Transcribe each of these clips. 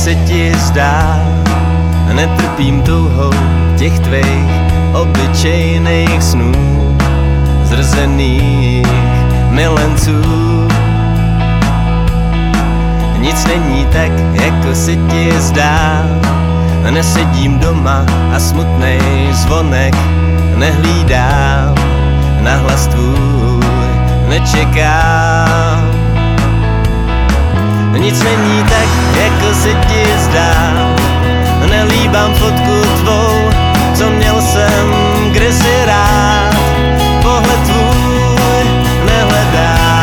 se ti zdá. Netrpím touhou těch tvých obyčejných snů, zrzených milenců. Nic není tak, jako se ti zdá. Nesedím doma a smutnej zvonek nehlídám, na hlas tvůj nečekám. Nic není tak, jako se ti zdá. Nelíbám fotku tvou, co měl jsem kdysi rád. Pohled tvůj nehledám.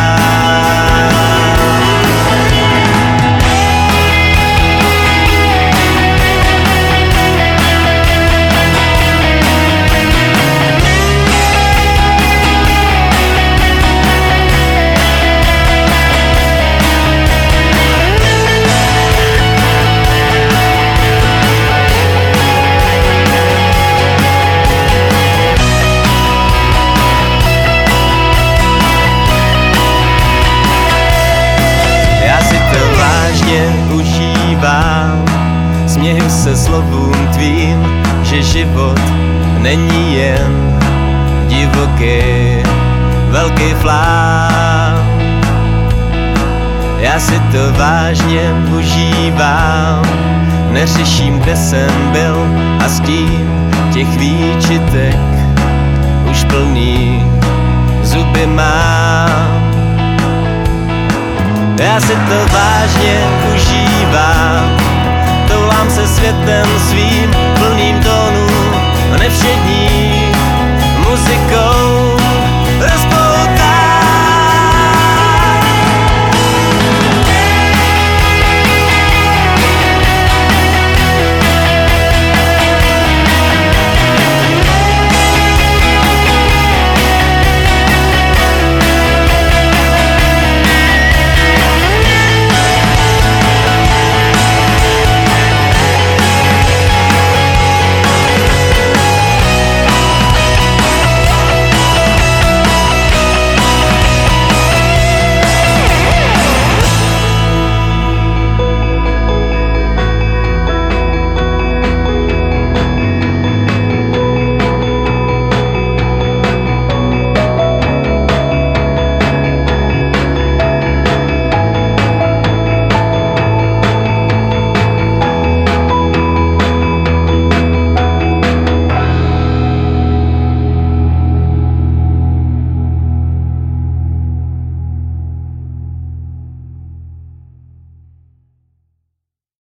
Užívám, směju se slovům tvým, že život není jen divoký, velký flám. Já si to vážně užívám, neřeším, kde jsem byl a s tím těch výčitek už plný zuby mám. Já si to vážně užívám, toulám se světem svým